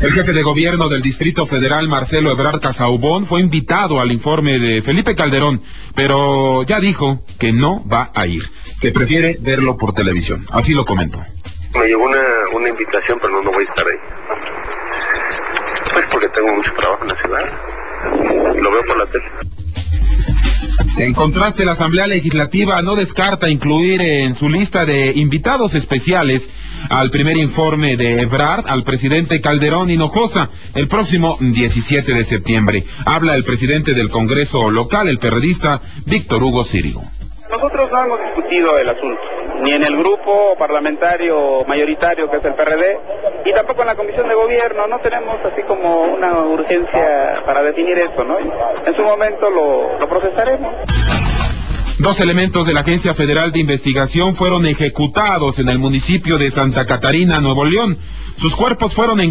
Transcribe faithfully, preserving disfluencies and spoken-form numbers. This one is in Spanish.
El jefe de gobierno del Distrito Federal, Marcelo Ebrard Casaubon, fue invitado al informe de Felipe Calderón, pero ya dijo que no va a ir, que prefiere verlo por televisión. Así lo comentó. Me llegó una, una invitación, pero no, no voy a estar ahí. Pues porque tengo mucho trabajo en la ciudad. Lo veo por la tele. En contraste, la Asamblea Legislativa no descarta incluir en su lista de invitados especiales al primer informe de Ebrard al presidente Calderón Hinojosa el próximo diecisiete de septiembre. Habla el presidente del Congreso local, el perredista Víctor Hugo Círigo. Nosotros no hemos discutido el asunto, ni en el grupo parlamentario mayoritario que es el P R D, y tampoco en la Comisión de Gobierno. No tenemos así como una urgencia para definir esto, ¿no? En su momento lo, lo procesaremos. Dos elementos de la Agencia Federal de Investigación fueron ejecutados en el municipio de Santa Catarina, Nuevo León. Sus cuerpos fueron en